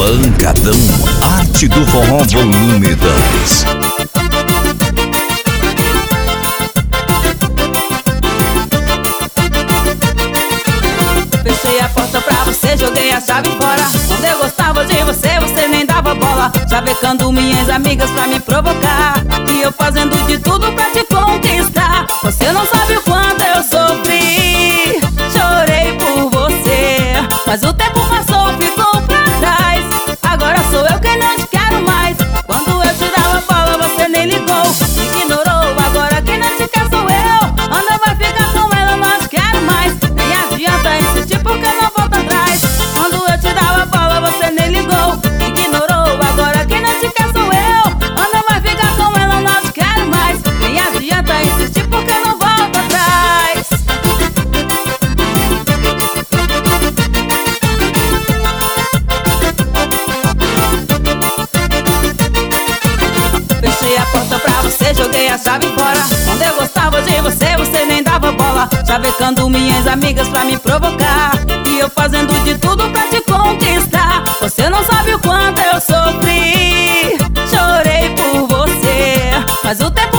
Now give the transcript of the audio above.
Pancadão, Arte do Forró Volume 2. Fechei a porta pra você, joguei a chave fora. Quando eu gostava de você, você nem dava bola. Chavecando minhas amigas pra me provocar, e eu fazendo de tudo pra te conquistar. Você não sabe o quanto eu sofri, chorei por você, mas o tempo passou, ficou pra trás. Agora sou eu quem não te quero mais. Quando eu te dava bola, você nem ligou, ignorou. Agora quem não te quer sou eu. Anda, vai ficar com ela, não te quero mais. Nem adianta insistir porque eu não volto atrás. Quando eu te dava bola, você nem ligou, ignorou. Agora quem não te quer sou eu. Anda, vai ficar com ela, não te quero mais. Nem adianta insistir porque eu não volto atrás. Fechei a porta pra você, joguei a chave fora. Quando eu gostava de você, você nem dava bola. Chavecando minhas amigas pra me provocar, e eu fazendo de tudo pra te conquistar. Você não sabe o quanto eu sofri, chorei por você, mas o tempo